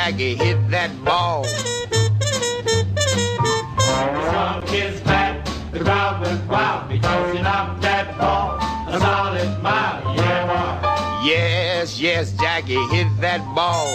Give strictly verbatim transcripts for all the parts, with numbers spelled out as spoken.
Jackie hit that ball. Some kids back, the crowd went wild because he knocked that ball a solid mile. Yeah, boy. Yes, yes, Jackie hit that ball.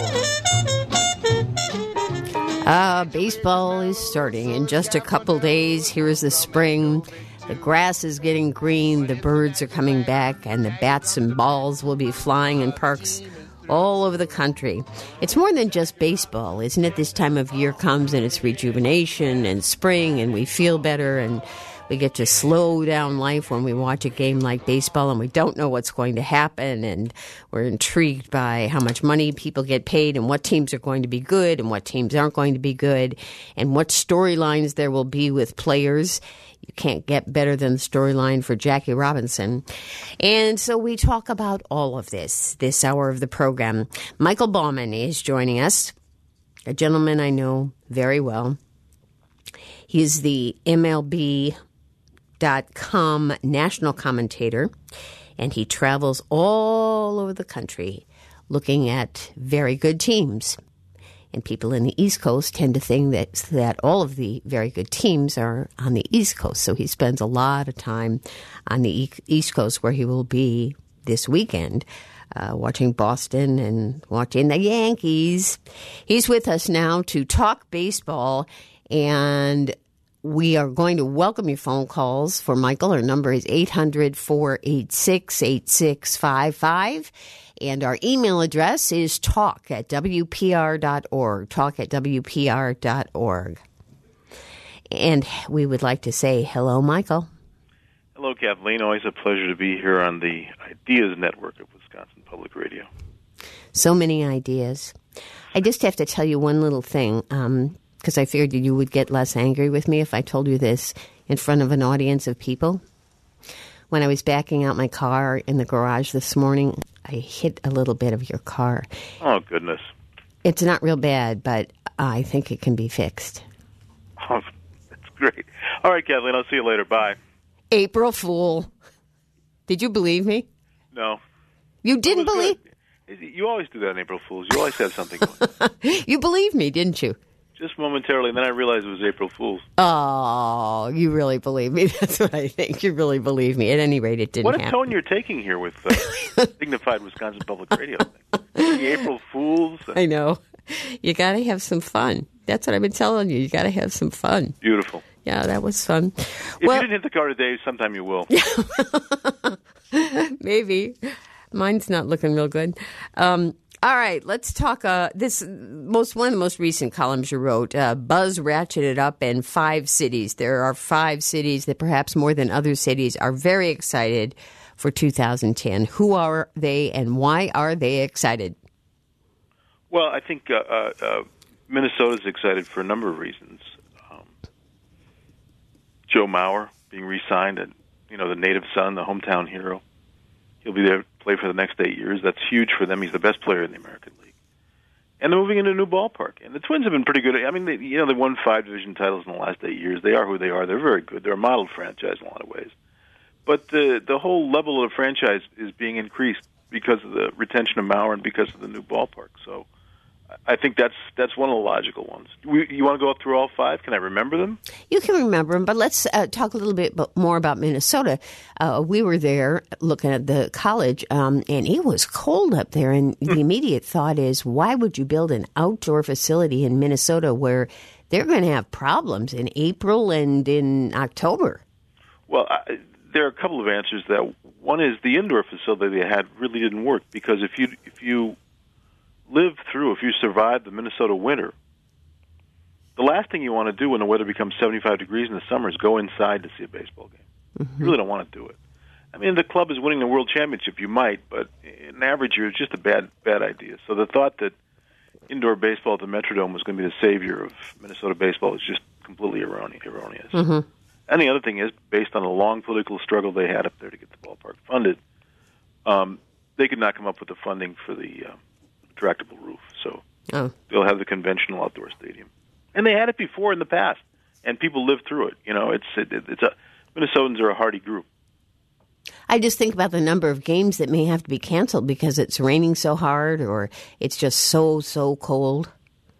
Uh, baseball is starting in just a couple days. Here is the spring. The grass is getting green, the birds are coming back, and the bats and balls will be flying in parks all over the country. It's more than just baseball, isn't it? This time of year comes and it's rejuvenation and spring, and we feel better, and we get to slow down life when we watch a game like baseball, and we don't know what's going to happen, and we're intrigued by how much money people get paid and what teams are going to be good and what teams aren't going to be good and what storylines there will be with players. You can't get better than the storyline for Jackie Robinson. And so we talk about all of this, this hour of the program. Michael Baumann is joining us, a gentleman I know very well. He's the M L B dot com national commentator, and he travels all over the country looking at very good teams. And people in the East Coast tend to think that, that all of the very good teams are on the East Coast. So he spends a lot of time on the East Coast, where he will be this weekend, uh, watching Boston and watching the Yankees. He's with us now to talk baseball, and we are going to welcome your phone calls for Michael. Our number is eight hundred, four eight six, eight six five five. And our email address is talk at W P R dot org, talk at W P R dot org. And we would like to say hello, Michael. Hello, Kathleen. Always a pleasure to be here on the Ideas Network of Wisconsin Public Radio. So many ideas. I just have to tell you one little thing, um, because I figured you would get less angry with me if I told you this in front of an audience of people. When I was backing out my car in the garage this morning, I hit a little bit of your car. Oh, goodness. It's not real bad, but I think it can be fixed. Oh, that's great. All right, Kathleen, I'll see you later. Bye. April Fool. Did you believe me? No. You didn't believe? Good. You always do that on April Fools. You always have something going. You believed me, didn't you? Just momentarily, and then I realized it was April Fool's. Oh, you really believe me. That's what I think. You really believe me. At any rate, it didn't happen. happen. What a tone you're taking here with uh, dignified Wisconsin Public Radio. The April Fools. I know. You got to have some fun. That's what I've been telling you. You got to have some fun. Beautiful. Yeah, that was fun. If well, you didn't hit the car today, sometime you will. Maybe. Mine's not looking real good. Um All right, let's talk. Uh, this most one of the most recent columns you wrote. Uh, Buzz ratcheted up in five cities. There are five cities that perhaps more than other cities are very excited for two thousand ten. Who are they, and why are they excited? Well, I think uh, uh, uh, Minnesota's excited for a number of reasons. Um, Joe Mauer being re-signed, and you know the native son, the hometown hero. He'll be there to play for the next eight years. That's huge for them. He's the best player in the American League. And they're moving into a new ballpark. And the Twins have been pretty good. I mean, they, you know, they won five division titles in the last eight years. They are who they are. They're very good. They're a model franchise in a lot of ways. But the the whole level of the franchise is being increased because of the retention of Mauer and because of the new ballpark. So I think that's that's one of the logical ones. We, you want to go through all five? Can I remember them? You can remember them, but let's uh, talk a little bit more about Minnesota. Uh, we were there looking at the college, um, and it was cold up there. And the immediate thought is, why would you build an outdoor facility in Minnesota where they're going to have problems in April and in October? Well, I, there are a couple of answers to that. One is the indoor facility they had really didn't work because if you if you live through, if you survive the Minnesota winter, the last thing you want to do when the weather becomes seventy-five degrees in the summer is go inside to see a baseball game. Mm-hmm. You really don't want to do it. I mean, the club is winning the world championship, you might, but in average year, it's just a bad bad idea. So the thought that indoor baseball at the Metrodome was going to be the savior of Minnesota baseball is just completely erroneous. Mm-hmm. And the other thing is, based on the long political struggle they had up there to get the ballpark funded, um, they could not come up with the funding for the uh, retractable roof. So oh. they'll have the conventional outdoor stadium. And they had it before in the past, and people lived through it. You know, it's it, it's a Minnesotans are a hardy group. I just think about the number of games that may have to be canceled because it's raining so hard or it's just so, so cold.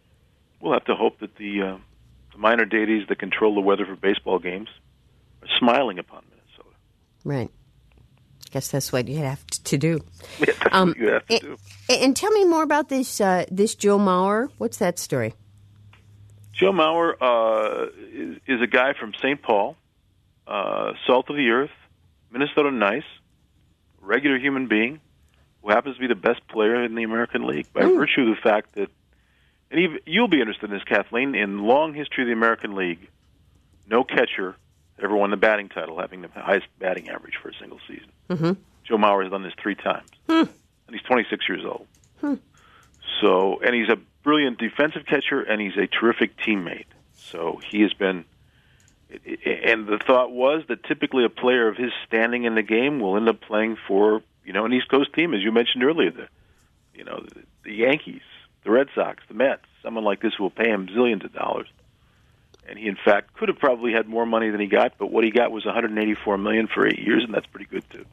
we'll have to hope that the, uh, the minor deities that control the weather for baseball games are smiling upon Minnesota. Right. Guess that's what you have to do. Yeah, that's um, what you have to and, do. And tell me more about this uh, this Joe Mauer. What's that story? Joe Mauer uh, is, is a guy from Saint Paul, uh, salt of the earth, Minnesota nice, regular human being, who happens to be the best player in the American League by mm. virtue of the fact that, and even, you'll be interested in this, Kathleen, in long history of the American League, no catcher ever won the batting title, having the highest batting average for a single season. Mm-hmm. Joe Mauer has done this three times, mm. and he's twenty-six years old. Hmm. So, and he's a brilliant defensive catcher, and he's a terrific teammate. So he has been, and the thought was that typically a player of his standing in the game will end up playing for, you know, an East Coast team, as you mentioned earlier, the, you know, the, the Yankees, the Red Sox, the Mets, someone like this who will pay him zillions of dollars. And he, in fact, could have probably had more money than he got, but what he got was one hundred eighty-four million dollars for eight years, and that's pretty good, too.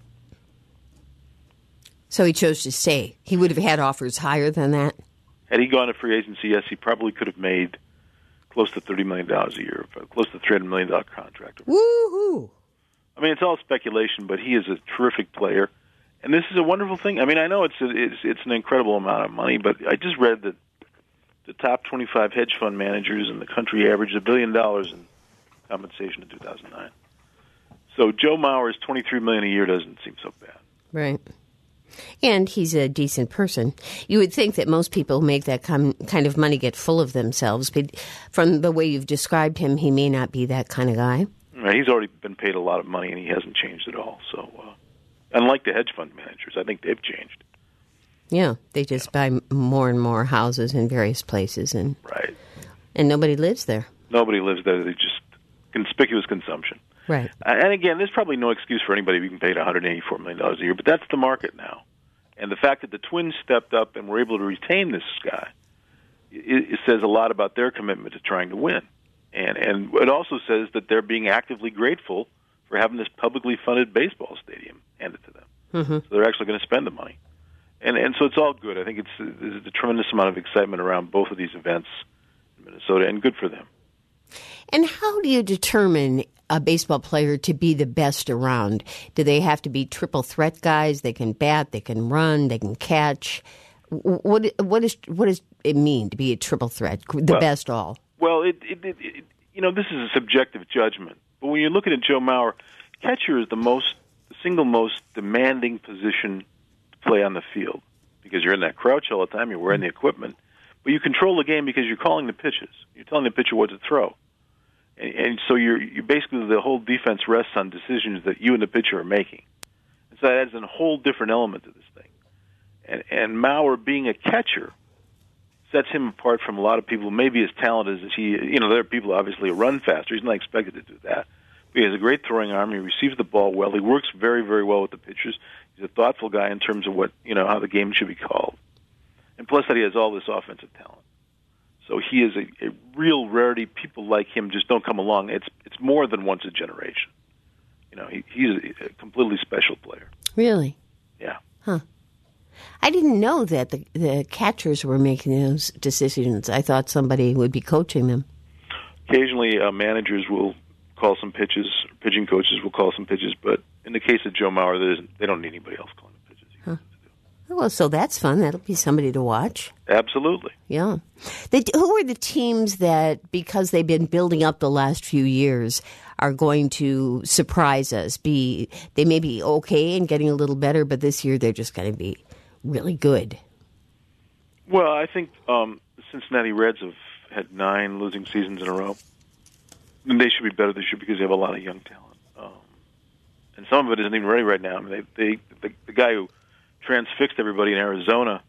So he chose to stay. He would have had offers higher than that? Had he gone to free agency, yes, he probably could have made close to thirty million dollars a year, close to three hundred million dollars contract. Woo-hoo! I mean, it's all speculation, but he is a terrific player. And this is a wonderful thing. I mean, I know it's a, it's it's an incredible amount of money, but I just read that the top twenty-five hedge fund managers in the country averaged a billion dollars in compensation in two thousand nine. So Joe Mauer's twenty-three million dollars a year doesn't seem so bad. Right. And he's a decent person. You would think that most people who make that com- kind of money get full of themselves, but from the way you've described him, he may not be that kind of guy. Right, he's already been paid a lot of money, and he hasn't changed at all. So, uh, unlike the hedge fund managers, I think they've changed. Yeah, they just yeah. buy more and more houses in various places, and right, and nobody lives there. Nobody lives there. They just conspicuous consumption. Right. Uh, and again, there's probably no excuse for anybody being paid one hundred eighty-four million dollars a year, but that's the market now. And the fact that the Twins stepped up and were able to retain this guy, it, it says a lot about their commitment to trying to win. And and it also says that they're being actively grateful for having this publicly funded baseball stadium handed to them. Mm-hmm. So they're actually going to spend the money. And and so it's all good. I think it's there's a tremendous amount of excitement around both of these events in Minnesota, and good for them. And how do you determine a baseball player to be the best around? Do they have to be triple threat guys? They can bat, they can run, they can catch. What what is what does it mean to be a triple threat, the well, best all? Well, it, it, it, it you know this is a subjective judgment. But when you're looking at Joe Mauer, catcher is the most the single most demanding position to play on the field because you're in that crouch all the time. You're wearing the equipment, but you control the game because you're calling the pitches. You're telling the pitcher what to throw. And, and so you're, you basically, the whole defense rests on decisions that you and the pitcher are making. And so that adds a whole different element to this thing. And, and Mauer, being a catcher, sets him apart from a lot of people who may be as talented as he, you know, there are people obviously who run faster. He's not expected to do that. But he has a great throwing arm. He receives the ball well. He works very, very well with the pitchers. He's a thoughtful guy in terms of what, you know, how the game should be called. And plus that he has all this offensive talent. So he is a, a real rarity. People like him just don't come along. It's it's more than once a generation. You know, he, he's a, a completely special player. Really? Yeah. Huh. I didn't know that the, the catchers were making those decisions. I thought somebody would be coaching them. Occasionally, uh, managers will call some pitches. Pitching coaches will call some pitches. But in the case of Joe Mauer, there isn't, they don't need anybody else calling the pitches. Huh. Well, so that's fun. That'll be somebody to watch. Absolutely. Yeah. They, who are the teams that, because they've been building up the last few years, are going to surprise us? Be They may be okay and getting a little better, but this year they're just going to be really good. Well, I think um, the Cincinnati Reds have had nine losing seasons in a row. And they should be better this year because they have a lot of young talent. Um, and some of it isn't even ready right now. I mean, they, they the, the guy who transfixed everybody in Arizona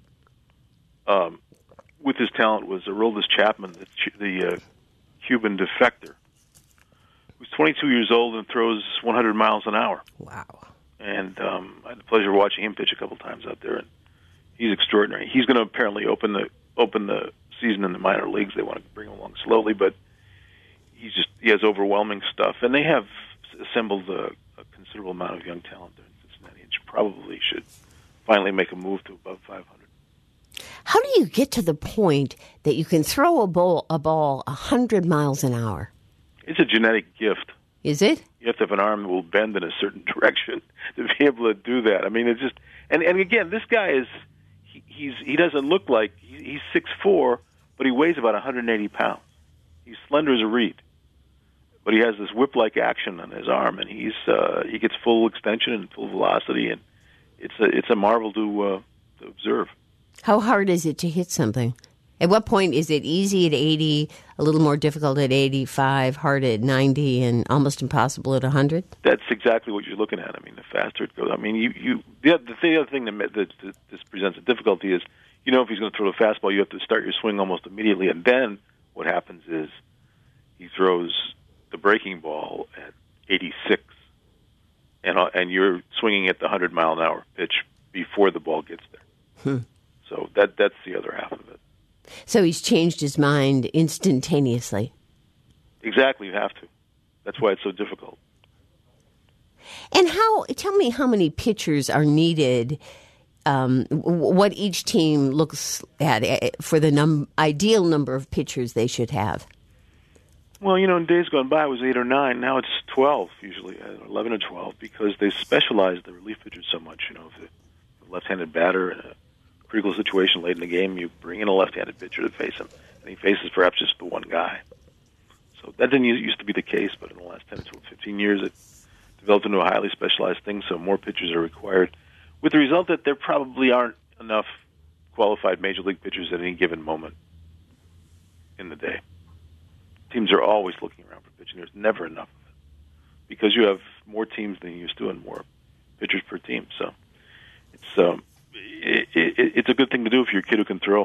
um, with his talent was Aroldis Chapman, the, the uh, Cuban defector, who's twenty-two years old and throws one hundred miles an hour. Wow. And um, I had the pleasure of watching him pitch a couple times out there, and he's extraordinary. He's going to apparently open the open the season in the minor leagues. They want to bring him along slowly, but he's just he has overwhelming stuff. And they have assembled a, a considerable amount of young talent there in Cincinnati, and probably should finally make a move to above five hundred. How do you get to the point that you can throw a ball a ball one hundred miles an hour? It's a genetic gift. Is it? You have to have an arm that will bend in a certain direction to be able to do that. I mean, it's just, and, and again, this guy is, he, he's he doesn't look like, he's six foot four, but he weighs about one hundred eighty pounds. He's slender as a reed, but he has this whip-like action on his arm, and he's uh, he gets full extension and full velocity, and it's a it's a marvel to uh, to observe. How hard is it to hit something? At what point is it easy at eighty, a little more difficult at eighty-five, hard at ninety, and almost impossible at one hundred? That's exactly what you're looking at. I mean, the faster it goes. I mean, you, you the, other, the other thing that, that, that this presents a difficulty is, you know, if he's going to throw the fastball, you have to start your swing almost immediately, and then what happens is he throws the breaking ball at eighty-six, and uh, and you're swinging at the one hundred mile an hour pitch before the ball gets there. Hmm. So that that's the other half of it. So he's changed his mind instantaneously. Exactly, you have to. That's why it's so difficult. And how? Tell me how many pitchers are needed. Um, what each team looks at for the num- ideal number of pitchers they should have. Well, you know, in days gone by, it was eight or nine. Now it's twelve, usually, eleven or twelve, because they specialize the relief pitchers so much. You know, if the left-handed batter in a critical situation late in the game, you bring in a left-handed pitcher to face him, and he faces perhaps just the one guy. So that didn't used to be the case, but in the last ten to fifteen years, it developed into a highly specialized thing, so more pitchers are required, with the result that there probably aren't enough qualified major league pitchers at any given moment in the day. Teams are always looking around for pitching. There's never enough of it because you have more teams than you used to and more pitchers per team. So it's um, it, it, it's a good thing to do if you're a kid who can throw.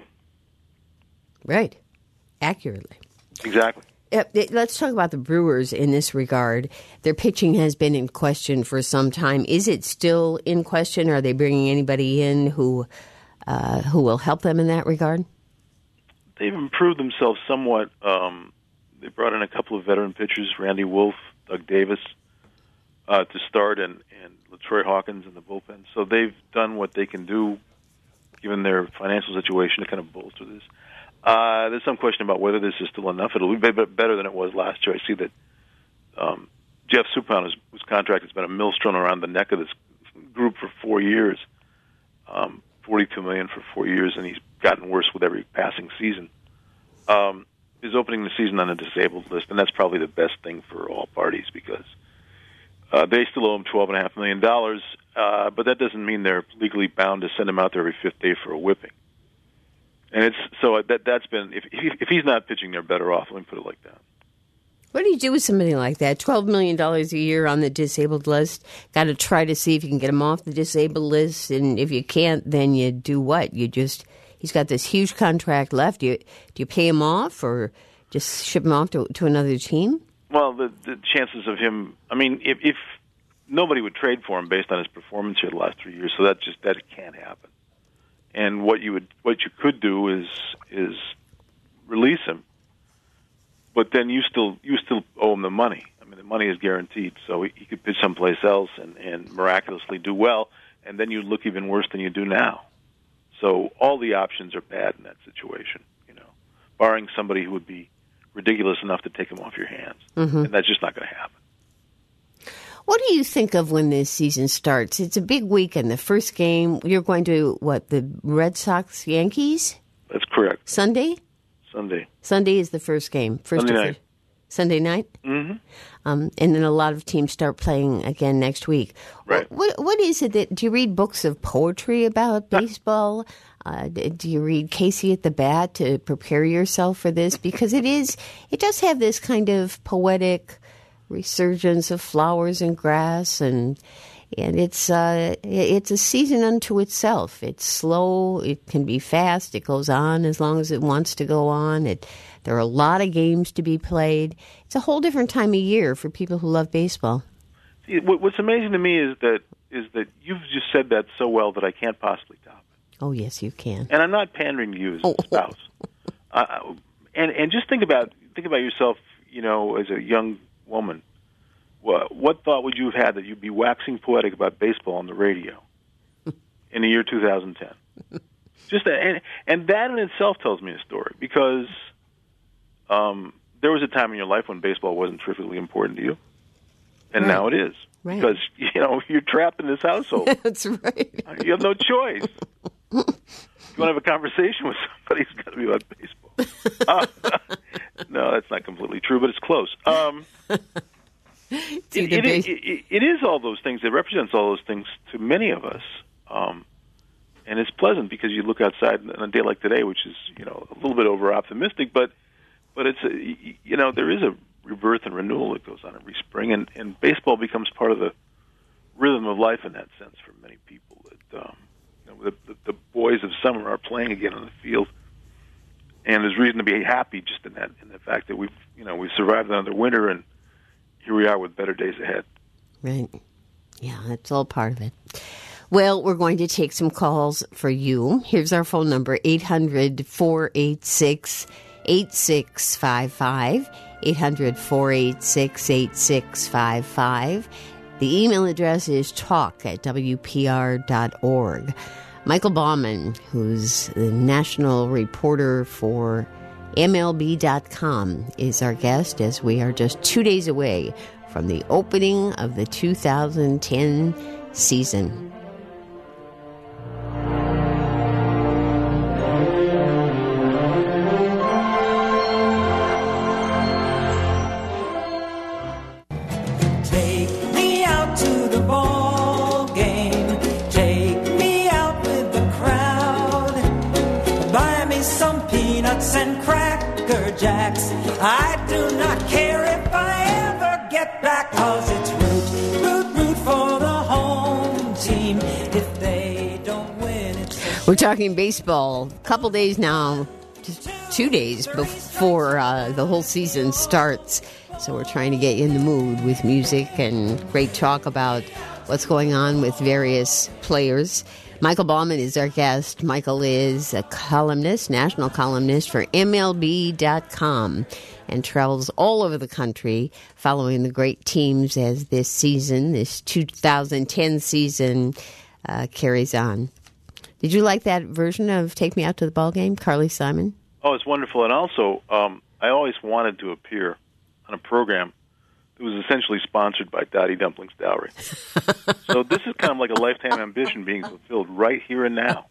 Right. Accurately. Exactly. Uh, let's talk about the Brewers in this regard. Their pitching has been in question for some time. Is it still in question? Are they bringing anybody in who uh, who will help them in that regard? They've improved themselves somewhat. Um, they brought in a couple of veteran pitchers, Randy Wolf, Doug Davis, uh, to start, and, and LaTroy Hawkins in the bullpen. So they've done what they can do, given their financial situation, to kind of bolster this. Uh, there's some question about whether this is still enough. It'll be better than it was last year. I see that um, Jeff Suppan, whose, whose contract has been a millstone around the neck of this group for four years, um, forty-two million dollars for four years, and he's gotten worse with every passing season. Um, is opening the season on a disabled list, and that's probably the best thing for all parties because uh, they still owe him twelve point five million dollars, uh, but that doesn't mean they're legally bound to send him out there every fifth day for a whipping. And it's so that that's been if if he's not pitching, they're better off. Let me put it like that. What do you do with somebody like that? Twelve million dollars a year on the disabled list. Got to try to see if you can get him off the disabled list, and if you can't, then you do what? You just he's got this huge contract left. Do you do you pay him off or just ship him off to to another team? Well, the the chances of him. I mean, if, if nobody would trade for him based on his performance here the last three years, so that just that can't happen. And what you would, what you could do is is release him, but then you still you still owe him the money. I mean, the money is guaranteed, so he, he could pitch someplace else and, and miraculously do well, and then you look even worse than you do now. So all the options are bad in that situation, you know, barring somebody who would be ridiculous enough to take him off your hands, mm-hmm. and that's just not going to happen. What do you think of when this season starts? It's a big weekend. The first game, you're going to, what, the Red Sox, Yankees? That's correct. Sunday? Sunday. Sunday is the first game. First Sunday night. First, Sunday night? Mm-hmm. Um, and then a lot of teams start playing again next week. Right. What, what is it that, do you read books of poetry about baseball? Uh, do you read Casey at the Bat to prepare yourself for this? Because it is, it does have this kind of poetic resurgence of flowers and grass, and and it's uh, it's a season unto itself. It's slow. It can be fast. It goes on as long as it wants to go on. It there are a lot of games to be played. It's a whole different time of year for people who love baseball. See, what's amazing to me is that is that you've just said that so well that I can't possibly top it. Oh yes, you can. And I'm not pandering to you as a spouse. uh, and and just think about think about yourself. You know, as a young woman, what, what thought would you have had that you'd be waxing poetic about baseball on the radio in the year two thousand ten? Just that, and, and that in itself tells me a story, because um, there was a time in your life when baseball wasn't terrifically important to you, and right. now it is. Right. Because, you know, you're trapped in this household. That's right. You have no choice. If you want to have a conversation with somebody, it's got to be about baseball. Uh, no, that's not completely true, but it's close. Um, it, it, it, it, it is all those things. It represents all those things to many of us. Um, and it's pleasant because you look outside on a day like today, which is, you know, a little bit over-optimistic, but but it's, a, you know, there is a rebirth and renewal that goes on every spring, and, and baseball becomes part of the rhythm of life in that sense for many people. That um, you know, the, the, the boys of summer are playing again on the field, and there's reason to be happy just in that in the fact that we've you know we've survived another winter, and here we are with better days ahead. Right. Yeah, that's all part of it. Well, we're going to take some calls for you. Here's our phone number, eight hundred, four eight six, eight six five five. eight hundred, four eight six, eight six five five. The email address is talk at w p r dot org. Michael Baumann, who's the national reporter for M L B dot com, is our guest as we are just two days away from the opening of the two thousand ten season. And Cracker Jacks. I do not care if I ever get back, 'cause it's root, root, root for the home team. If they don't win, it's... We're talking baseball. A couple days now, just two days before uh, the whole season starts. So we're trying to get you in the mood with music and great talk about what's going on with various players. Michael Baumann is our guest. Michael is a columnist, national columnist for M L B dot com, and travels all over the country following the great teams as this season, this two thousand ten season, uh, carries on. Did you like that version of Take Me Out to the Ball Game, Carly Simon? Oh, it's wonderful. And also, um, I always wanted to appear on a program that was essentially sponsored by Dottie Dumplings Dowry. So this is kind of like a lifetime ambition being fulfilled right here and now.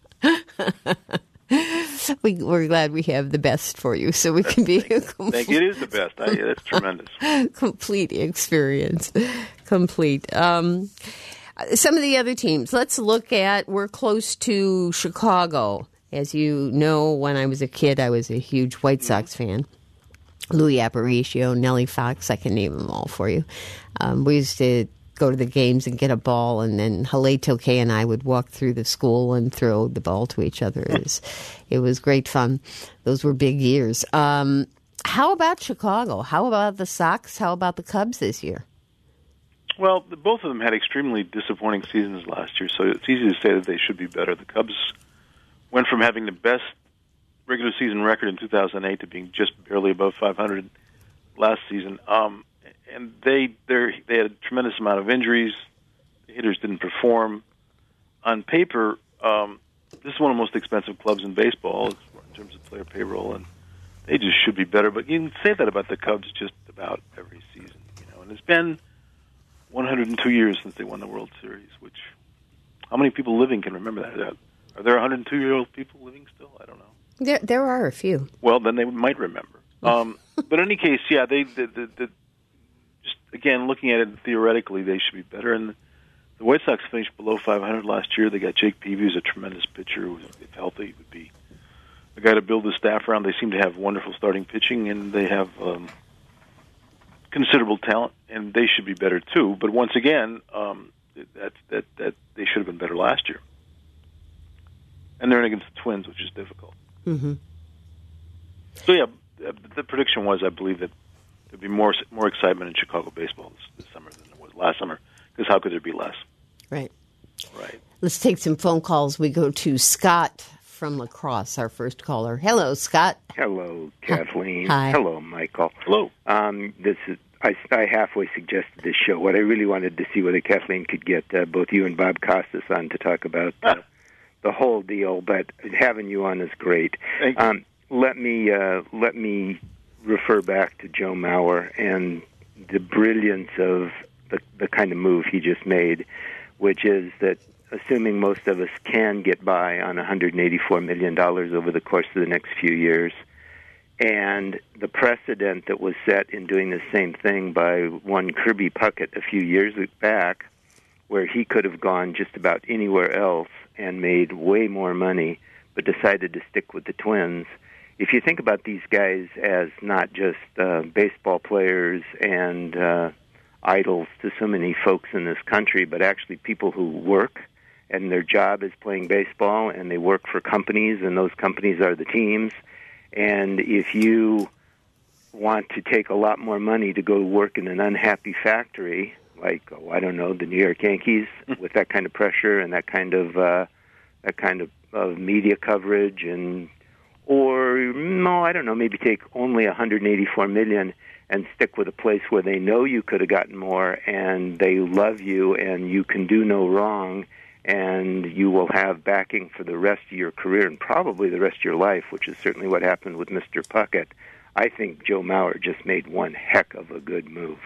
we, we're glad we have the best for you, so we can be thank, a complete, thank you. It is the best. I, that's tremendous. Complete experience. Complete. Um, some of the other teams. Let's look at, we're close to Chicago. As you know, when I was a kid, I was a huge White Sox fan. Louis Aparicio, Nellie Fox, I can name them all for you. Um, we used to go to the games and get a ball, and then Halei Tokay and I would walk through the school and throw the ball to each other. It was, it was great fun. Those were big years. Um, how about Chicago? How about the Sox? How about the Cubs this year? Well, the, both of them had extremely disappointing seasons last year, so it's easy to say that they should be better. The Cubs went from having the best regular season record in two thousand eight to being just barely above five hundred last season. Um, and they they they had a tremendous amount of injuries. The hitters didn't perform. On paper, um, this is one of the most expensive clubs in baseball in terms of player payroll, and they just should be better. But you can say that about the Cubs just about every season, you know. And it's been one hundred two years since they won the World Series, which how many people living can remember that? Are there one hundred two-year-old people living still? I don't know. There, there are a few. Well, then they might remember. Um, but in any case, yeah, they the, the, the, just again looking at it theoretically, they should be better. And the White Sox finished below five hundred last year. They got Jake Peavy, who's a tremendous pitcher. Who, if healthy, would be the guy to build the staff around. They seem to have wonderful starting pitching, and they have um, considerable talent, and they should be better too. But once again, um, that that that they should have been better last year. And they're in against the Twins, which is difficult. Mm-hmm. So, yeah, the prediction was, I believe, that there'd be more more excitement in Chicago baseball this, this summer than there was last summer, because how could there be less? Right. Right. Let's take some phone calls. We go to Scott from La Crosse, our first caller. Hello, Scott. Hello, Kathleen. Hi. Hello, Michael. Hello. Um, this is I, I halfway suggested this show. What I really wanted to see whether Kathleen could get uh, both you and Bob Costas on to talk about uh, the whole deal, but having you on is great. Thank you. Um, let me uh, let me refer back to Joe Mauer and the brilliance of the, the kind of move he just made, which is that assuming most of us can get by on one hundred eighty-four million dollars over the course of the next few years, and the precedent that was set in doing the same thing by one Kirby Puckett a few years back, where he could have gone just about anywhere else and made way more money, but decided to stick with the Twins. If you think about these guys as not just uh, baseball players and uh, idols to so many folks in this country, but actually people who work, and their job is playing baseball, and they work for companies, and those companies are the teams. And if you want to take a lot more money to go work in an unhappy factory, like, oh, I don't know, the New York Yankees, with that kind of pressure and that kind of uh, that kind of, of media coverage, and or no, I don't know, maybe take only one hundred eighty-four million dollars and stick with a place where they know you could have gotten more, and they love you, and you can do no wrong, and you will have backing for the rest of your career and probably the rest of your life, which is certainly what happened with Mister Puckett. I think Joe Mauer just made one heck of a good move.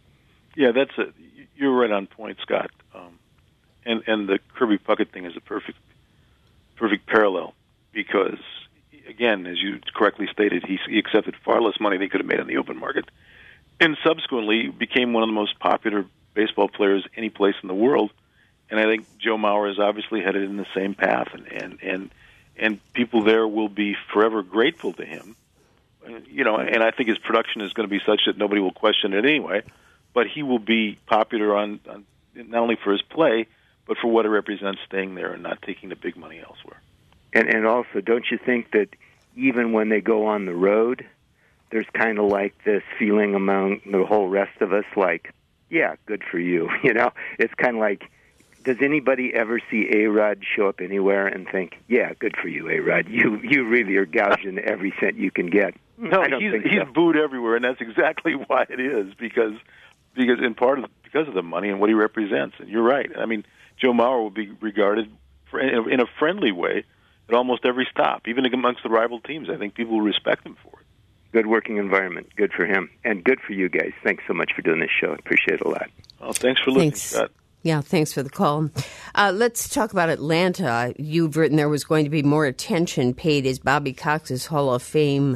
Yeah, that's a, you're right on point, Scott. Um, and and the Kirby Puckett thing is a perfect perfect parallel because, again, as you correctly stated, he, he accepted far less money than he could have made on the open market, and subsequently became one of the most popular baseball players any place in the world. And I think Joe Mauer is obviously headed in the same path, and and and, and people there will be forever grateful to him. You know, and I think his production is going to be such that nobody will question it anyway. But he will be popular on, on not only for his play, but for what it represents staying there and not taking the big money elsewhere. And and also, don't you think that even when they go on the road, there's kind of like this feeling among the whole rest of us, like, yeah, good for you. You know, it's kind of like, does anybody ever see A-Rod show up anywhere and think, yeah, good for you, A-Rod. You you really are gouging every cent you can get. No, I don't he's think he's so. booed everywhere, and that's exactly why it is, because because in part of because of the money and what he represents. And you're right. I mean, Joe Mauer will be regarded for, in, a, in a friendly way at almost every stop, even amongst the rival teams. I think people will respect him for it. Good working environment. Good for him. And good for you guys. Thanks so much for doing this show. I appreciate it a lot. Well, thanks for listening, Thanks. Scott. Yeah, thanks for the call. Uh, let's talk about Atlanta. You've written there was going to be more attention paid as Bobby Cox's Hall of Fame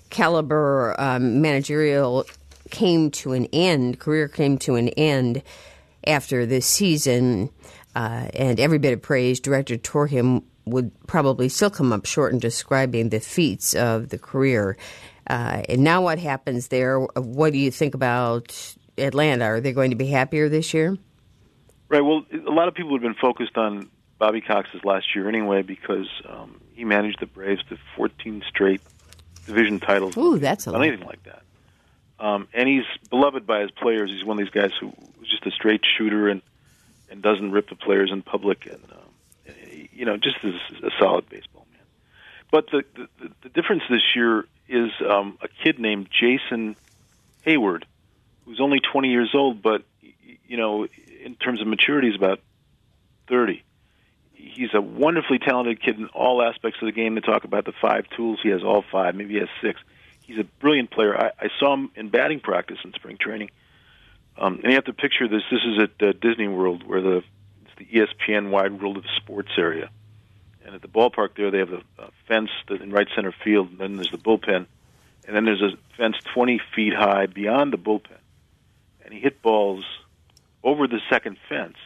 caliber um, managerial came to an end, career came to an end after this season, uh, and every bit of praise directed toward him would probably still come up short in describing the feats of the career. Uh, and now what happens there? What do you think about Atlanta? Are they going to be happier this year? Right. Well, a lot of people have been focused on Bobby Cox's last year anyway because um, he managed the Braves to fourteen straight division titles. Ooh, that's a lot. Anything like that. Um, and he's beloved by his players. He's one of these guys who was just a straight shooter and, and doesn't rip the players in public, and um, you know, just is a solid baseball man. But the the, the difference this year is um, a kid named Jason Hayward, who's only twenty years old, but you know, in terms of maturity, he's about thirty. He's a wonderfully talented kid in all aspects of the game. They talk about the five tools. He has all five. Maybe he has six. He's a brilliant player. I, I saw him in batting practice in spring training. Um, and you have to picture this. This is at uh, Disney World, where the it's the E S P N Wide World of Sports area. And at the ballpark there, they have a, a fence that in right center field, and then there's the bullpen. And then there's a fence twenty feet high beyond the bullpen. And he hit balls over the second fence.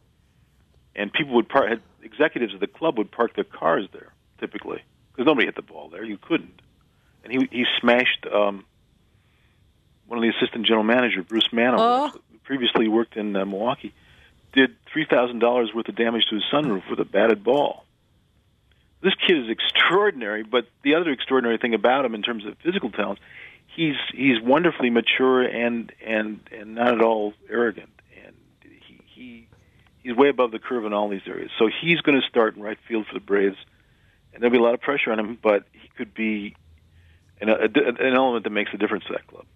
And people would park, executives of the club would park their cars there, typically, because nobody hit the ball there. You couldn't. And he he smashed um, one of the assistant general manager, Bruce Manow, Oh. who previously worked in uh, Milwaukee, did three thousand dollars worth of damage to his sunroof with a batted ball. This kid is extraordinary, but the other extraordinary thing about him in terms of physical talent, he's he's wonderfully mature and and, and not at all arrogant. And he, he he's way above the curve in all these areas. So he's going to start in right field for the Braves, and there'll be a lot of pressure on him, but he could be an, a, an element that makes a difference to that club.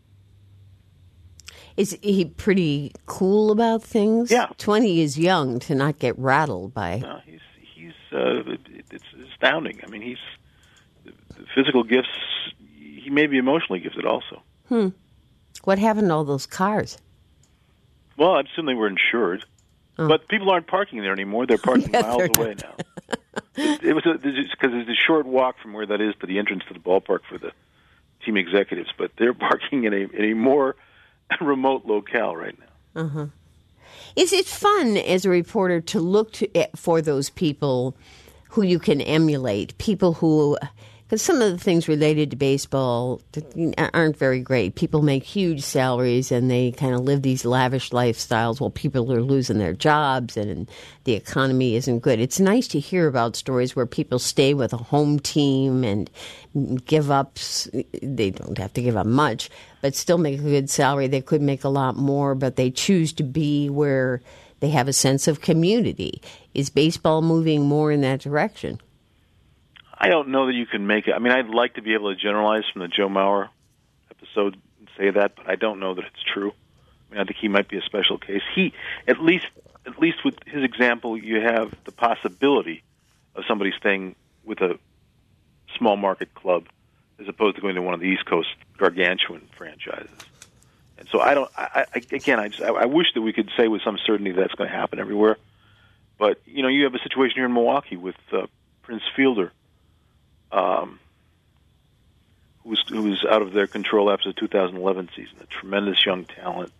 Is he pretty cool about things? Yeah. twenty is young to not get rattled by. No, he's he's uh, uh, it, it's astounding. I mean, he's the, the physical gifts. He may be emotionally gifted also. Hmm. What happened to all those cars? Well, I assume they were insured. Oh. But people aren't parking there anymore. They're parking yeah, miles away now. it, it was because it's a short walk from where that is to the entrance to the ballpark for the team executives. But they're parking in a in a more remote locale right now. Uh-huh. Is it fun as a reporter to look to, for those people who you can emulate? People who, because some of the things related to baseball aren't very great. People make huge salaries and they kind of live these lavish lifestyles while people are losing their jobs and the economy isn't good. It's nice to hear about stories where people stay with a home team and give up. They don't have to give up much, but still make a good salary. They could make a lot more, but they choose to be where they have a sense of community. Is baseball moving more in that direction? I don't know that you can make it. I mean, I'd like to be able to generalize from the Joe Mauer episode and say that, but I don't know that it's true. I mean, I think he might be a special case. He, at least, at least with his example, you have the possibility of somebody staying with a small market club as opposed to going to one of the East Coast gargantuan franchises. And so I don't. I, I again, I just I, I wish that we could say with some certainty that's going to happen everywhere. But you know, you have a situation here in Milwaukee with uh, Prince Fielder. Um, who was who was out of their control after the two thousand eleven season, a tremendous young talent.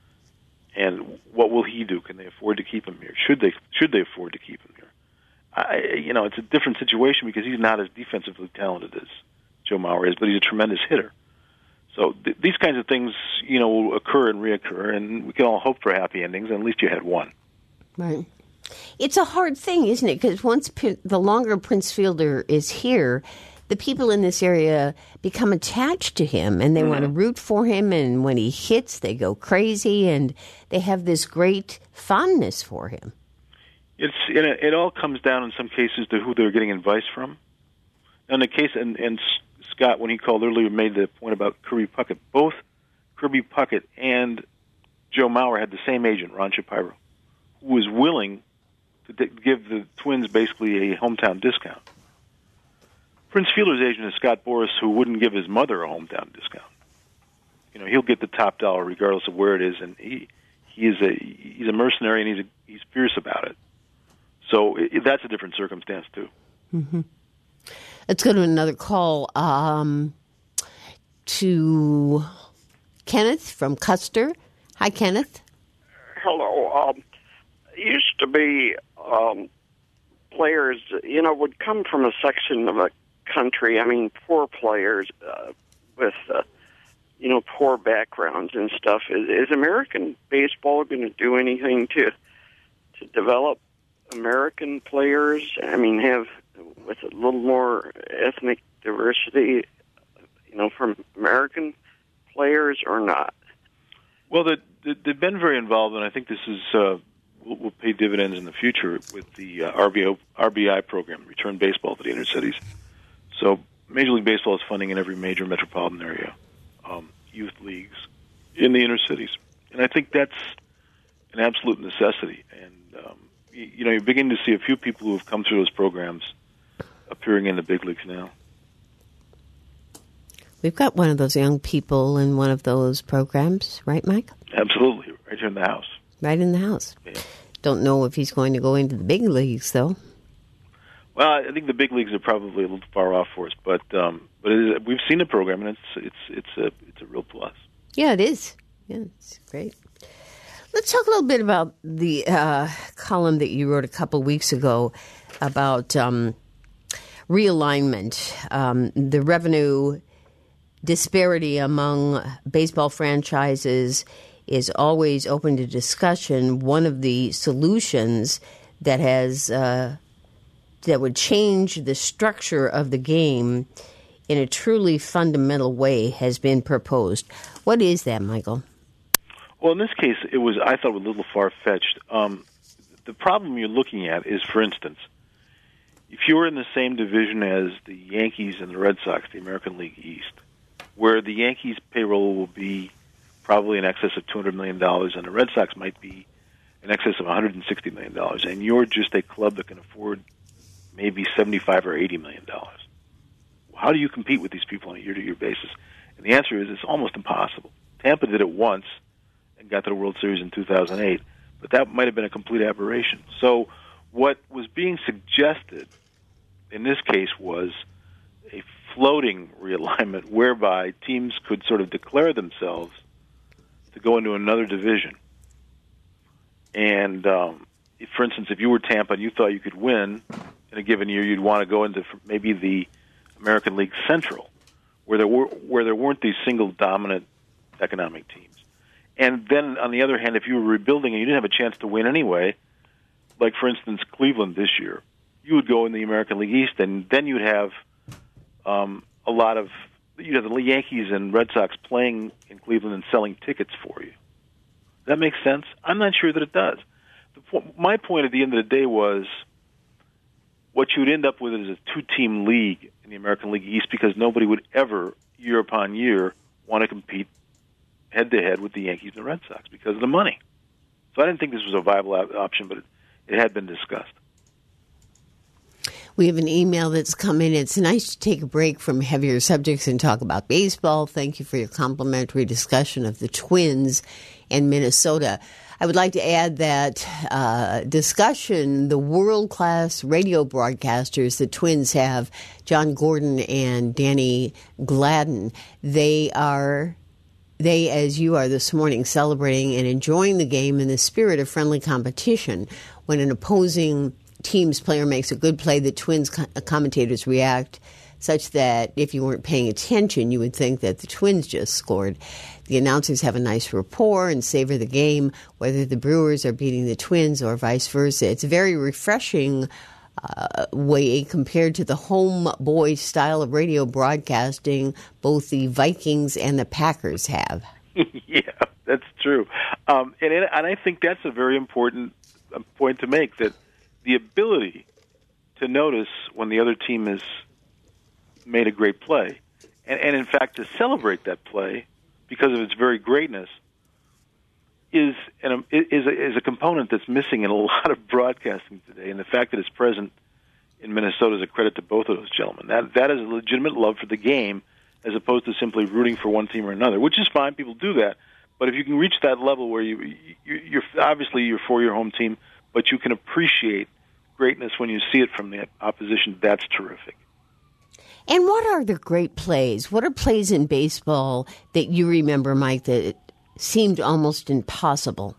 And what will he do? Can they afford to keep him here? Should they should they afford to keep him here? I, you know, it's a different situation because he's not as defensively talented as Joe Mauer is, but he's a tremendous hitter. So th- these kinds of things, you know, will occur and reoccur, and we can all hope for happy endings. And at least you had one. Right. It's a hard thing, isn't it? Because once P- the longer Prince Fielder is here, the people in this area become attached to him, and they mm-hmm. want to root for him. And when he hits, they go crazy, and they have this great fondness for him. It's it, it all comes down in some cases to who they're getting advice from. In the case, and, and Scott, when he called earlier, made the point about Kirby Puckett. Both Kirby Puckett and Joe Mauer had the same agent, Ron Shapiro, who was willing to d- give the Twins basically a hometown discount. Prince Fielder's agent is Scott Boras, who wouldn't give his mother a hometown discount. You know, he'll get the top dollar regardless of where it is, and he he is a he's a mercenary and he's a, he's fierce about it. So it, that's a different circumstance too. Mm-hmm. Let's go to another call um, to Kenneth from Custer. Hi, Kenneth. Hello. Um, it used to be um, players, you know, would come from a section of a country, I mean, poor players uh, with, uh, you know, poor backgrounds and stuff. Is, is American baseball going to do anything to to develop American players? I mean, have with a little more ethnic diversity, you know, from American players or not? Well, the, the, they've been very involved, and I think this is uh, will, will pay dividends in the future with the uh, R B O, R B I program, Return Baseball to the Inner Cities. So Major League Baseball is funding in every major metropolitan area, um, youth leagues in the inner cities. And I think that's an absolute necessity. And, um, you, you know, you're beginning to see a few people who have come through those programs appearing in the big leagues now. We've got one of those young people in one of those programs, right, Mike? Absolutely, right here in the house. Right in the house. Yeah. Don't know if he's going to go into the big leagues, though. Well, I think the big leagues are probably a little far off for us, but um, but it is, we've seen the program, and it's it's it's a it's a real plus. Yeah, it is. Yeah, it's great. Let's talk a little bit about the uh, column that you wrote a couple weeks ago about um, realignment, um, the revenue disparity among baseball franchises is always open to discussion. One of the solutions that has uh, that would change the structure of the game in a truly fundamental way has been proposed. What is that, Michael? Well, in this case, it was, I thought, a little far-fetched. Um, the problem you're looking at is, for instance, if you were in the same division as the Yankees and the Red Sox, the American League East, where the Yankees' payroll will be probably in excess of two hundred million dollars and the Red Sox might be in excess of one hundred sixty million dollars, and you're just a club that can afford maybe seventy-five or eighty million dollars. How do you compete with these people on a year-to-year basis? And the answer is it's almost impossible. Tampa did it once and got to the World Series in two thousand eight, but that might have been a complete aberration. So what was being suggested in this case was a floating realignment whereby teams could sort of declare themselves to go into another division. And, um, if, for instance, if you were Tampa and you thought you could win in a given year, you'd want to go into maybe the American League Central, where there were where there weren't these single dominant economic teams. And then, on the other hand, if you were rebuilding and you didn't have a chance to win anyway, like, for instance, Cleveland this year, you would go in the American League East, and then you'd have um, a lot of you'd have the Yankees and Red Sox playing in Cleveland and selling tickets for you. Does that make sense? I'm not sure that it does. The po- my point at the end of the day was what you would end up with is a two-team league in the American League East because nobody would ever, year upon year, want to compete head-to-head with the Yankees and the Red Sox because of the money. So I didn't think this was a viable op- option, but it, it had been discussed. We have an email that's come in. It's nice to take a break from heavier subjects and talk about baseball. Thank you for your complimentary discussion of the Twins and Minnesota. I would like to add that uh, discussion, the world-class radio broadcasters the Twins have, John Gordon and Danny Gladden, they are, they, as you are this morning, celebrating and enjoying the game in the spirit of friendly competition. When an opposing team's player makes a good play, the Twins co- commentators react such that if you weren't paying attention, you would think that the Twins just scored. The announcers have a nice rapport and savor the game, whether the Brewers are beating the Twins or vice versa. It's a very refreshing uh, way compared to the homeboy style of radio broadcasting both the Vikings and the Packers have. Yeah, that's true. Um, and, it, and I think that's a very important point to make, that the ability to notice when the other team has made a great play, and, and in fact to celebrate that play because of its very greatness, is an, is, a, is a component that's missing in a lot of broadcasting today. And the fact that it's present in Minnesota is a credit to both of those gentlemen. That that is a legitimate love for the game, as opposed to simply rooting for one team or another, which is fine. People do that, but if you can reach that level where you, you you're obviously you're for your home team, but you can appreciate greatness when you see it from the opposition, that's terrific. And what are the great plays? What are plays in baseball that you remember, Mike, that it seemed almost impossible?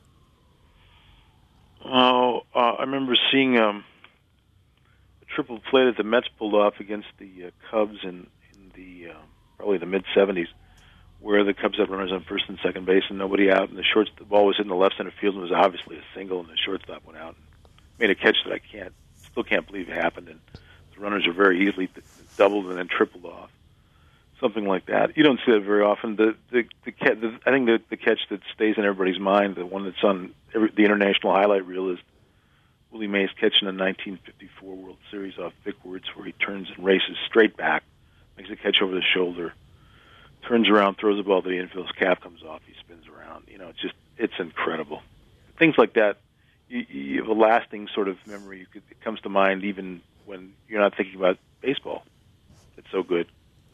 Oh, uh, I remember seeing um, a triple play that the Mets pulled off against the uh, Cubs in, in the uh, probably the mid seventies, where the Cubs had runners on first and second base and nobody out, and the short the ball was in the left center field and was obviously a single, and the shortstop went out and made a catch that I can't still can't believe happened, and the runners are very easily doubled and then tripled off, something like that. You don't see that very often. The the, the, the I think the, the catch that stays in everybody's mind, the one that's on every, the international highlight reel, is Willie Mays catching the nineteen fifty-four World Series off Vic Wertz, where he turns and races straight back, makes a catch over the shoulder, turns around, throws the ball to the infield, his cap comes off, he spins around. You know, it's just it's incredible. Things like that, you, you have a lasting sort of memory. You could, it comes to mind even when you're not thinking about baseball. It's so good.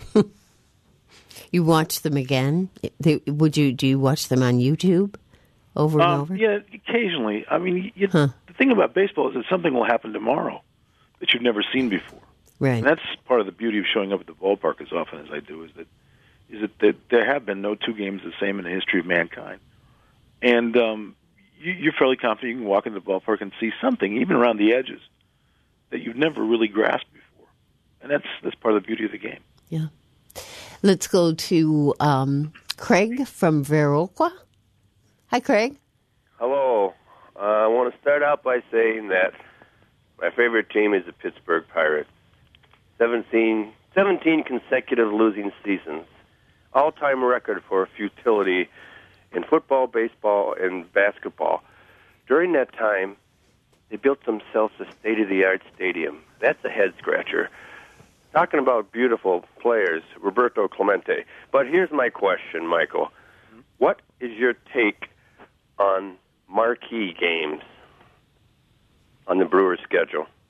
You watch them again? They, would you? Do you watch them on YouTube over and um, over? Yeah, occasionally. I mean, you, huh. the thing about baseball is that something will happen tomorrow that you've never seen before. Right. And that's part of the beauty of showing up at the ballpark as often as I do, is that is that there, there have been no two games the same in the history of mankind. And um, you, you're fairly confident you can walk into the ballpark and see something, even around the edges, that you've never really grasped before. And that's that's part of the beauty of the game. Yeah. Let's go to um, Craig from Viroqua. Hi, Craig. Hello. Uh, I want to start out by saying that my favorite team is the Pittsburgh Pirates. seventeen, seventeen consecutive losing seasons. All-time record for futility in football, baseball, and basketball. During that time, they built themselves a state-of-the-art stadium. That's a head-scratcher. Talking about beautiful players, Roberto Clemente. But here's my question, Michael. What is your take on marquee games on the Brewers' schedule?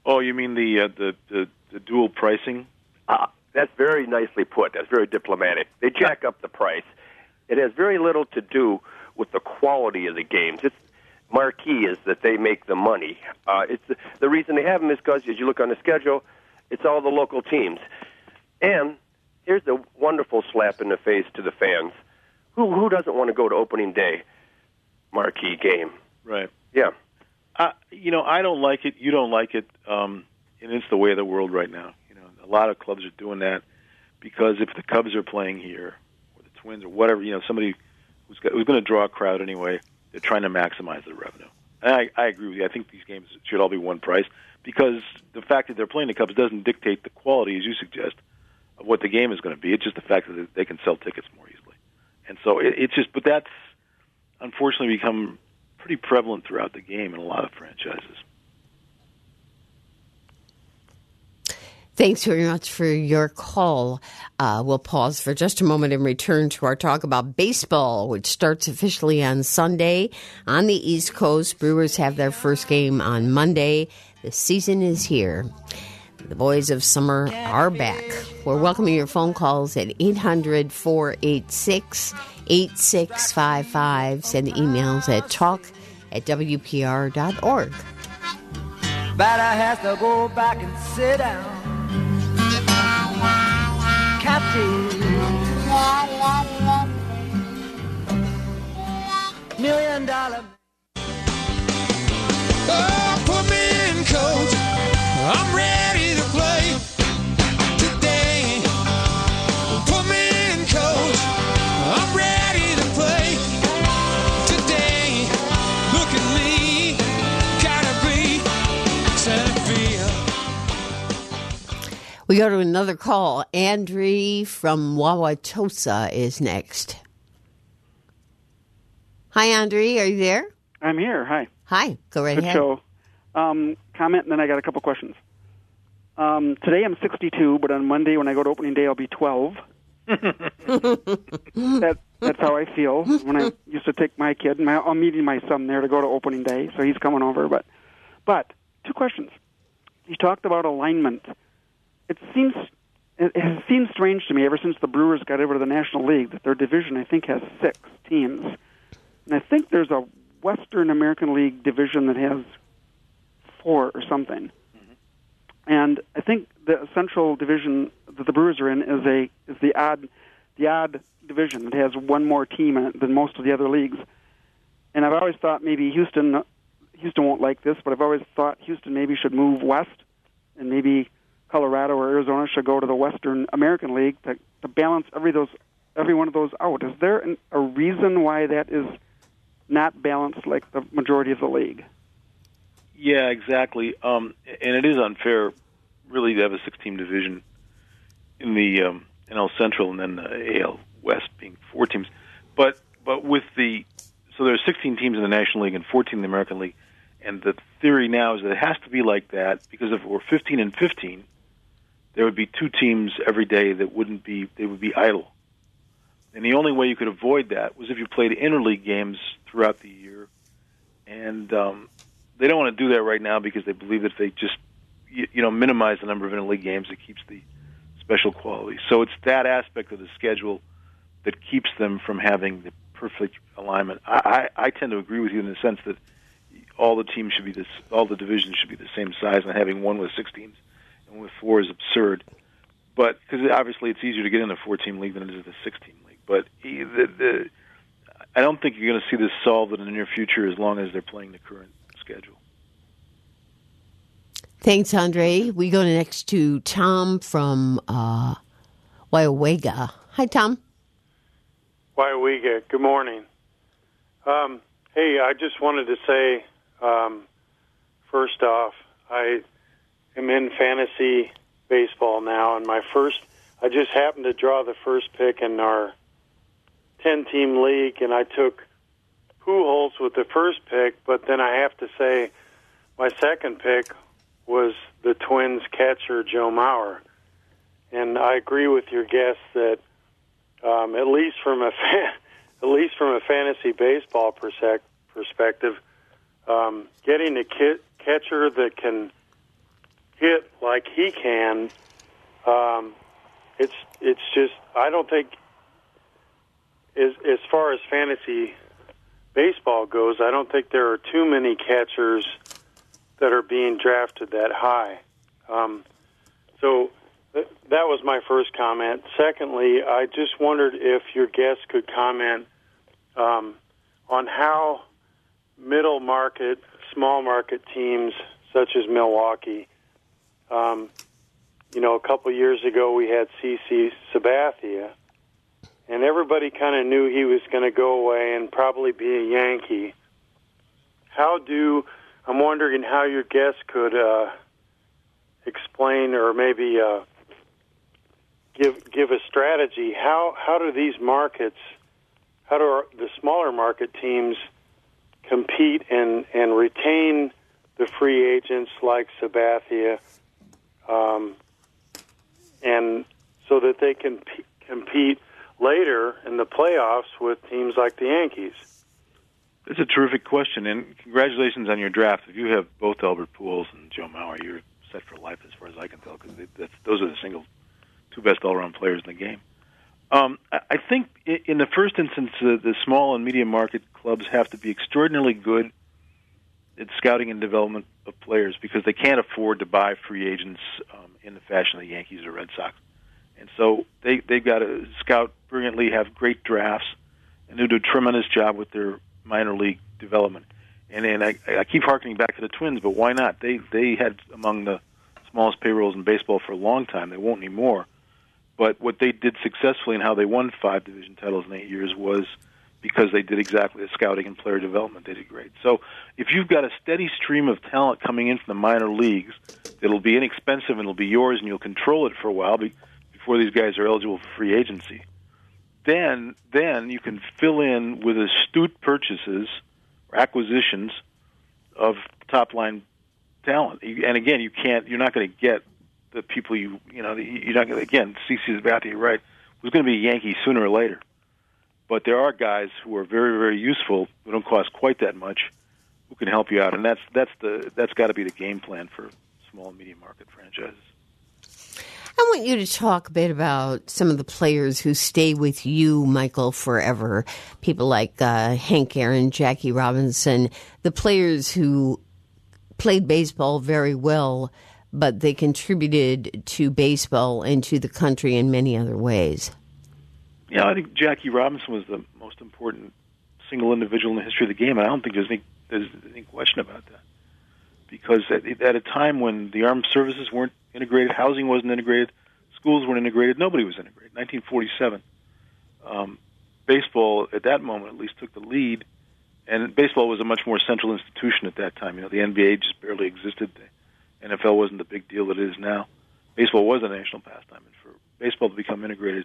Oh, you mean the uh, the, the the dual pricing? Ah, that's very nicely put. That's very diplomatic. They jack up the price. It has very little to do with the quality of the games. It's marquee is that they make the money. Uh, it's the, the reason they have them is because, as you look on the schedule, it's all the local teams. And here's the wonderful slap in the face to the fans. Who who doesn't want to go to opening day marquee game? Right. Yeah. Uh, you know, I don't like it. You don't like it, um, and it's the way of the world right now. You know, a lot of clubs are doing that because if the Cubs are playing here, or the Twins, or whatever, you know, somebody who's, got, who's going to draw a crowd anyway, they're trying to maximize the revenue. And I, I agree with you. I think these games should all be one price because the fact that they're playing the Cubs doesn't dictate the quality, as you suggest, of what the game is going to be. It's just the fact that they can sell tickets more easily. And so it, it's just, but that's unfortunately become pretty prevalent throughout the game in a lot of franchises. Thanks very much for your call. Uh, we'll pause for just a moment and return to our talk about baseball, which starts officially on Sunday on the East Coast. Brewers have their first game on Monday. The season is here. The boys of summer are back. We're welcoming your phone calls at eight hundred, four eight six, eight six five five. Send emails at talk at w p r dot org. But I has to go back and sit down. Captain. Million dollar. Oh, put me in, coach. I'm ready to play today. Put me in, coach. I'm ready to play today. Look at me, gotta be Santa Fe. We go to another call. Andre from Wauwatosa is next. Hi, Andre. Are you there? I'm here. Hi. Hi. Go right Good ahead. show. Um, comment, and then I got a couple questions. Um, today I'm sixty-two, but on Monday when I go to opening day, I'll be twelve. that, that's how I feel. When I used to take my kid, my, I'm meeting my son there to go to opening day, so he's coming over. But, but two questions. You talked about alignment. It seems it, it seems strange to me ever since the Brewers got over to the National League that their division, I think, has six teams. And I think there's a Western American League division that has four or something. Mm-hmm. And I think the Central Division that the Brewers are in is a is the odd the odd division. It has one more team in it than most of the other leagues. And I've always thought maybe Houston Houston won't like this, but I've always thought Houston maybe should move west, and maybe Colorado or Arizona should go to the Western American League to, to balance every those every one of those out. Is there an, a reason why that is not balanced like the majority of the league? Yeah, exactly. Um, and it is unfair, really, to have a six-team division in the um, N L Central and then the A L West being four teams. But but with the so there are sixteen teams in the National League and fourteen in the American League, and the theory now is that it has to be like that because if it were fifteen and fifteen, there would be two teams every day that wouldn't be they would be idle. And the only way you could avoid that was if you played interleague games throughout the year. And um, they don't want to do that right now because they believe that if they just, you, you know, minimize the number of interleague games, it keeps the special quality. So it's that aspect of the schedule that keeps them from having the perfect alignment. I, I, I tend to agree with you in the sense that all the teams should be this, all the divisions should be the same size, and having one with six teams and with four is absurd. But because obviously it's easier to get in a four-team league than it is a six-team league. But the, the, I don't think you're going to see this solved in the near future as long as they're playing the current schedule. Thanks, Andre. We go next to Tom from uh, Waiwega. Hi, Tom. Waiwega. Good morning. Um, hey, I just wanted to say, um, first off, I am in fantasy baseball now, and my first, I just happened to draw the first pick in our ten-team league, and I took Pujols with the first pick, but then I have to say my second pick was the Twins catcher, Joe Mauer. And I agree with your guess that um, at least from a fa- at least from a fantasy baseball persec- perspective, um, getting a ki- catcher that can hit like he can, um, it's it's just I don't think as as far as fantasy baseball goes, I don't think there are too many catchers that are being drafted that high. Um, so th- that was my first comment. Secondly, I just wondered if your guest could comment um, on how middle market, small market teams such as Milwaukee, um, you know, a couple of years ago we had C C Sabathia, and everybody kind of knew he was going to go away and probably be a Yankee. How do, I'm wondering how your guest could uh, explain or maybe uh, give give a strategy. How how do these markets, how do our, the smaller market teams compete and, and retain the free agents like Sabathia, um, and so that they can p- compete later in the playoffs with teams like the Yankees? It's a terrific question, and congratulations on your draft. If you have both Albert Pujols and Joe Mauer, you're set for life as far as I can tell, because those are the single two best all-around players in the game. Um, I think in the first instance, uh, the small and medium market clubs have to be extraordinarily good at scouting and development of players because they can't afford to buy free agents um, in the fashion of the Yankees or Red Sox. And so they, they've got to scout brilliantly, have great drafts, and they do a tremendous job with their minor league development. And, and I, I keep harkening back to the Twins, but why not? They, they had among the smallest payrolls in baseball for a long time. They won't anymore. But what they did successfully and how they won five division titles in eight years was because they did exactly the scouting and player development. They did great. So if you've got a steady stream of talent coming in from the minor leagues, it'll be inexpensive and it'll be yours and you'll control it for a while before these guys are eligible for free agency. Then, then you can fill in with astute purchases or acquisitions of top-line talent. And again, you can't. You're not going to get the people you you know. You're not going to again. C C Sabathia, right? Was going to be a Yankee sooner or later. But there are guys who are very, very useful who don't cost quite that much, who can help you out, and that's that's the that's got to be the game plan for small and medium market franchises. I want you to talk a bit about some of the players who stay with you, Michael, forever. People like uh, Hank Aaron, Jackie Robinson, the players who played baseball very well, but they contributed to baseball and to the country in many other ways. Yeah, I think Jackie Robinson was the most important single individual in the history of the game. I don't think there's any, there's any question about that. Because at, at a time when the armed services weren't integrated, housing wasn't integrated, schools weren't integrated, nobody was integrated. nineteen forty-seven, um, baseball at that moment at least took the lead, and baseball was a much more central institution at that time. You know, the N B A just barely existed. The N F L wasn't the big deal that it is now. Baseball was a national pastime, and for baseball to become integrated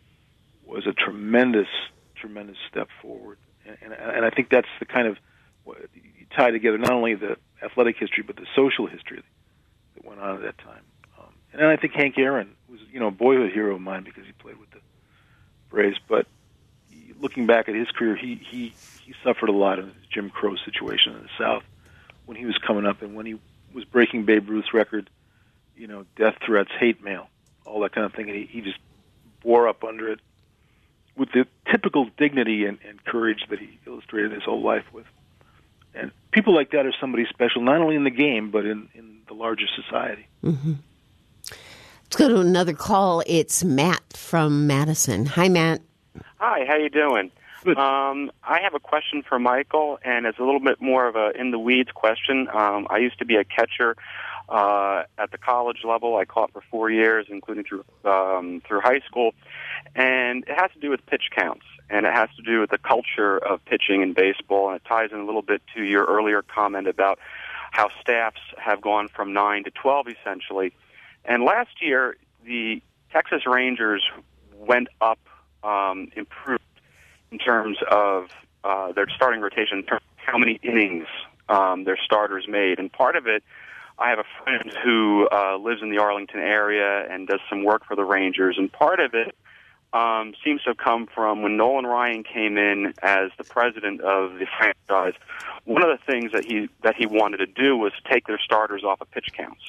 was a tremendous, tremendous step forward. And, and, and I think that's the kind of you tie together not only the athletic history but the social history that went on at that time. Um, and then I think Hank Aaron was, you know, a boyhood hero of mine because he played with the Braves. But looking back at his career, he he, he suffered a lot in the Jim Crow situation in the South when he was coming up, and when he was breaking Babe Ruth's record, you know, death threats, hate mail, all that kind of thing. And he, he just bore up under it with the typical dignity and, and courage that he illustrated his whole life with. And people like that are somebody special, not only in the game, but in, in the larger society. Mm-hmm. Let's go to another call. It's Matt from Madison. Hi, Matt. Hi, how you doing? Good. Um, I have a question for Michael, and it's a little bit more of a in-the-weeds question. Um, I used to be a catcher uh, at the college level. I caught for four years, including through um, through high school. And it has to do with pitch counts, and it has to do with the culture of pitching in baseball, and it ties in a little bit to your earlier comment about how staffs have gone from nine to twelve, essentially. And last year, the Texas Rangers went up, um, improved in terms of uh, their starting rotation, in terms of how many innings um, their starters made. And part of it, I have a friend who uh, lives in the Arlington area and does some work for the Rangers, and part of it Um, seems to have come from when Nolan Ryan came in as the president of the franchise. One of the things that he that he wanted to do was take their starters off of pitch counts.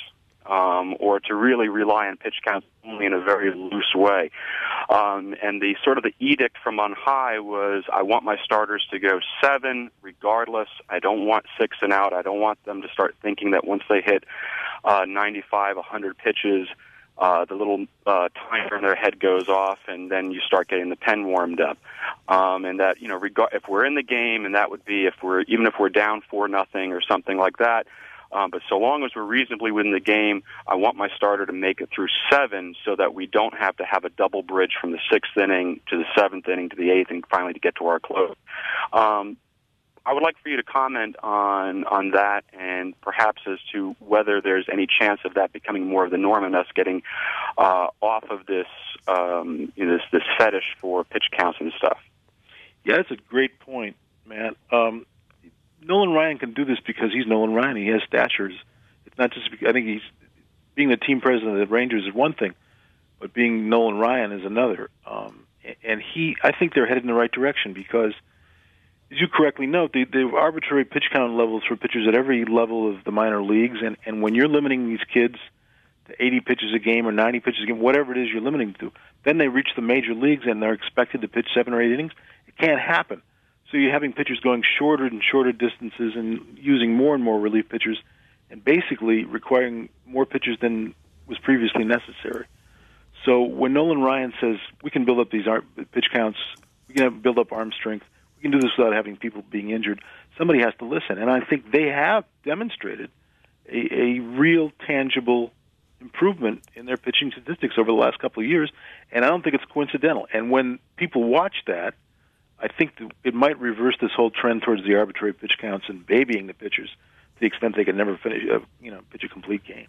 um, or to really rely on pitch counts only in a very loose way. Um, and the sort of the edict from on high was, I want my starters to go seven regardless. I don't want six and out. I don't want them to start thinking that once they hit uh, ninety-five, one hundred pitches, uh, the little uh, timer in their head goes off, and then you start getting the pen warmed up. Um, and that, you know, reg- if we're in the game, and that would be if we're even if we're down four nothing or something like that. Um, but so long as we're reasonably within the game, I want my starter to make it through seven so that we don't have to have a double bridge from the sixth inning to the seventh inning to the eighth and finally to get to our close. Um, I would like for you to comment on on that and perhaps as to whether there's any chance of that becoming more of the norm and us getting uh, off of this, um, you know, this this fetish for pitch counts and stuff. Yeah, that's a great point, Matt. Um, Nolan Ryan can do this because he's Nolan Ryan. He has statures. It's not just because, I think he's being the team president of the Rangers is one thing, but being Nolan Ryan is another. Um, and he, I think they're headed in the right direction because, as you correctly note, the, the arbitrary pitch count levels for pitchers at every level of the minor leagues, and, and when you're limiting these kids to eighty pitches a game or ninety pitches a game, whatever it is you're limiting to, then they reach the major leagues and they're expected to pitch seven or eight innings. It can't happen. So you're having pitchers going shorter and shorter distances and using more and more relief pitchers and basically requiring more pitchers than was previously necessary. So when Nolan Ryan says we can build up these pitch counts, we can build up arm strength, we can do this without having people being injured, somebody has to listen. And I think they have demonstrated a, a real tangible improvement in their pitching statistics over the last couple of years, and I don't think it's coincidental. And when people watch that, I think it might reverse this whole trend towards the arbitrary pitch counts and babying the pitchers to the extent they can never finish, uh, you know, pitch a complete game.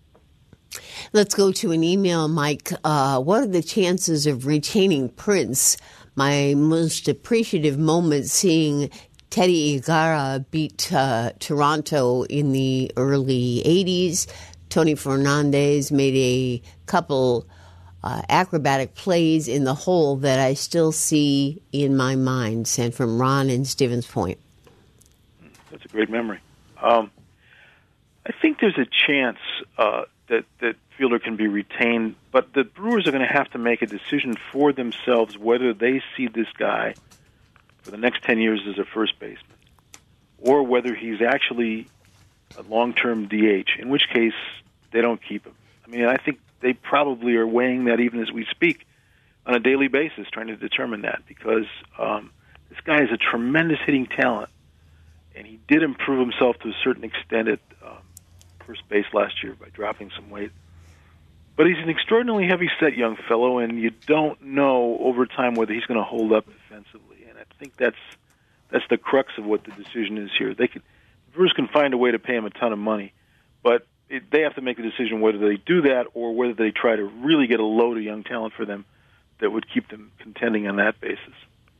Let's go to an email, Mike. Uh, what are the chances of retaining Prince? My most appreciative moment seeing Teddy Igara beat uh, Toronto in the early eighties. Tony Fernandez made a couple Uh, acrobatic plays in the hole that I still see in my mind, sent from Ron in Stevens Point. That's a great memory. Um, I think there's a chance uh, that, that Fielder can be retained, but the Brewers are going to have to make a decision for themselves whether they see this guy for the next ten years as a first baseman or whether he's actually a long-term D H, in which case they don't keep him. I mean, I think they probably are weighing that even as we speak on a daily basis, trying to determine that because um, this guy is a tremendous hitting talent, and he did improve himself to a certain extent at um, first base last year by dropping some weight. But he's an extraordinarily heavy-set young fellow, and you don't know over time whether he's going to hold up defensively. And I think that's that's the crux of what the decision is here. They could, the Brewers can find a way to pay him a ton of money, but It, they have to make a decision whether they do that or whether they try to really get a load of young talent for them that would keep them contending on that basis.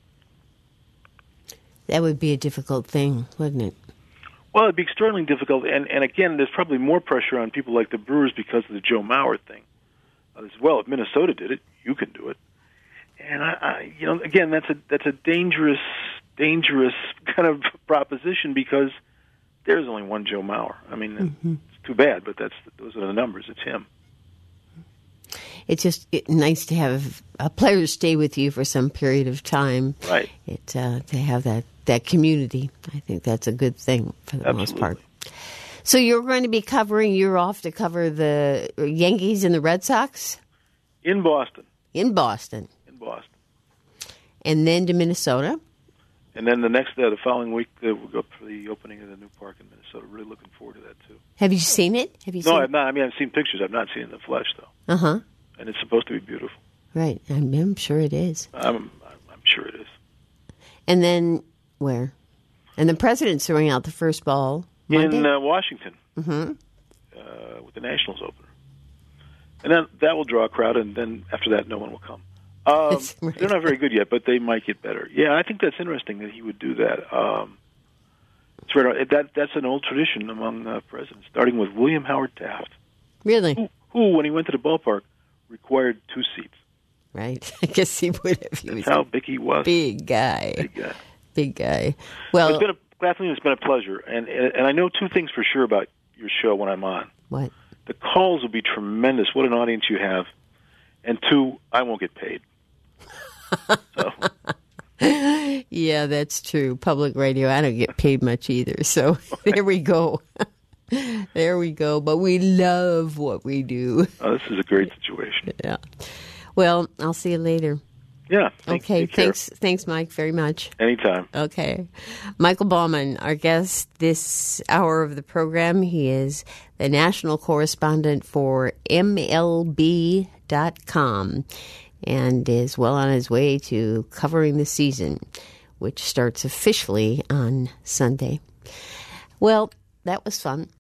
That would be a difficult thing, wouldn't it? Well, it'd be extraordinarily difficult, and, and again, there's probably more pressure on people like the Brewers because of the Joe Mauer thing as well. If Minnesota did it, you can do it. And I, I you know, again, that's a that's a dangerous, dangerous kind of proposition because there's only one Joe Mauer. I mean. Mm-hmm. Too bad, but that's those are the numbers. It's him. It's just it, nice to have a player stay with you for some period of time. Right. It uh, to have that, that community. I think that's a good thing for the Absolutely. most part. So you're going to be covering. You're off to cover the Yankees and the Red Sox in Boston. In Boston. In Boston. And then to Minnesota. And then the next, uh, the following week, uh, we'll go up for the opening of the new park in Minnesota. Really looking forward to that, too. Have you seen it? Have you? No, seen I've not. I mean, I've seen pictures. I've not seen it in the flesh, though. Uh-huh. And it's supposed to be beautiful. Right. I'm, I'm sure it is. I'm, I'm sure it is. And then where? And the president's throwing out the first ball Monday? In uh, Washington. Mm-hmm. Uh, with the Nationals opener. And then that will draw a crowd, and then after that, no one will come. Um, right. They're not very good yet, but they might get better. Yeah, I think that's interesting that he would do that. Um, it's right, that that's an old tradition among uh, presidents, starting with William Howard Taft. Really? Who, who, when he went to the ballpark, required two seats. Right. I guess he would have. He that's was how big he was. Big guy. Big guy. Big guy. Well, it's been a, Kathleen, it's been a pleasure, and and I know two things for sure about your show when I'm on. What? the calls will be tremendous. What an audience you have. And two, I won't get paid. So. Yeah, that's true. Public radio, I don't get paid much either. So there we go. There we go. But we love what we do. Oh, this is a great situation. Yeah. Well, I'll see you later. Yeah. Thank, okay. Thanks, thanks, Mike, very much. Anytime. Okay. Michael Bauman, our guest this hour of the program. He is the national correspondent for M L B dot com and is well on his way to covering the season, which starts officially on Sunday. Well, that was fun.